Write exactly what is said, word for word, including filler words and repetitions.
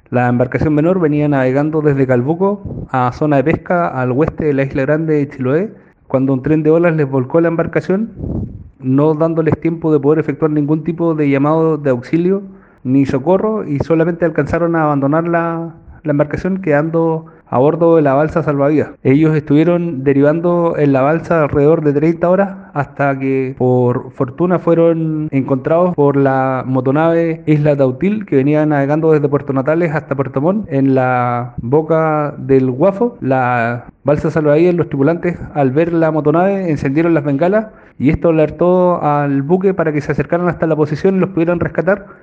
La embarcación menor venía navegando desde Calbuco a zona de pesca al oeste de la isla grande de Chiloé, cuando un tren de olas les volcó la embarcación, no dándoles tiempo de poder efectuar ningún tipo de llamado de auxilio ni socorro, y solamente alcanzaron a abandonar la, la embarcación, quedando a bordo de la balsa salvavidas. Ellos estuvieron derivando en la balsa alrededor de treinta horas hasta que por fortuna fueron encontrados por la motonave Isla Tautil, que venía navegando desde Puerto Natales hasta Puerto Montt en la boca del Guafo. La balsa salvavidas, los tripulantes, al ver la motonave, encendieron las bengalas, y esto alertó al buque para que se acercaran hasta la posición y los pudieran rescatar.